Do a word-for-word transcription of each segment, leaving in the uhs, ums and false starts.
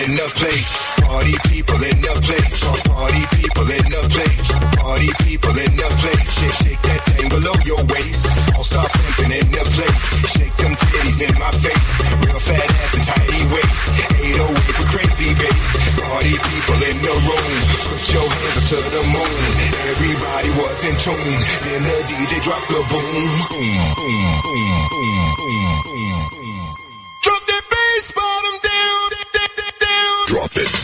in the place. Party people in the place. Party people in the place. Party people in the place. Shake, shake that thing below your waist. All stop pimping in the place. Shake them titties in my face. Real fat ass and tiny waist. eight oh eight with crazy bass. Party people in the room. Put your hands up to the moon. Everybody was in tune. Then the D J dropped the boom. Boom, boom, boom, boom, boom, boom. Drop that bass bottom down, down, down, down. Drop it.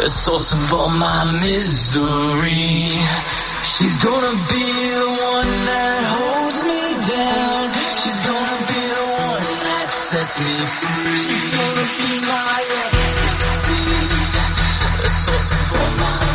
the source of all my misery. She's gonna be the one that holds me down. She's gonna be the one that sets me free. She's gonna be my ecstasy, the source of all my